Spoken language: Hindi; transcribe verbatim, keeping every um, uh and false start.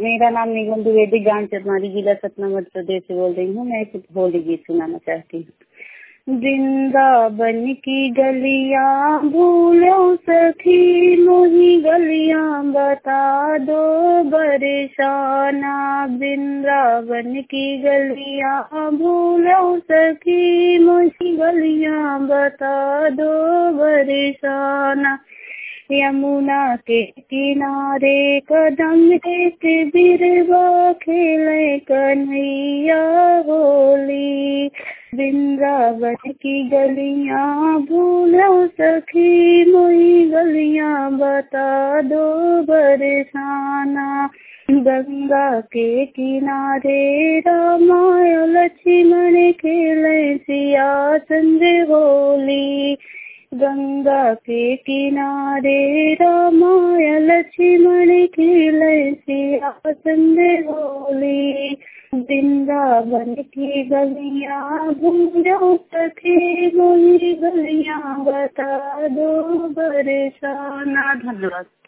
मेरा नाम निगम द्विवेदी, गांव चरमारी, जिला सतना, मध्य प्रदेश से बोल रही हूँ। मैं एक होली गीत सुनाना चाहती हूँ। वृंदावन की गलियां भूलो सखी, मोही गलियां बता दो बरसाना। वृंदावन की गलियां भूलो सखी, मोही गलियां बता दो बरसाना। यमुना के किनारे कदम एक बिरवा खेले कन्हैया होली। वृंदावन की गलियां भूलो सखी, मोही गलियां बता दो बरसाना। गंगा के किनारे रामा लक्ष्मण खेले सिया संग होली। गंगा के किनारे रामाय लक्ष्मण खेले सिया संग होली। वृंदावन की गलियां भूलो सखी, मोही गलियां बता दो बरसाना। धन्यवाद।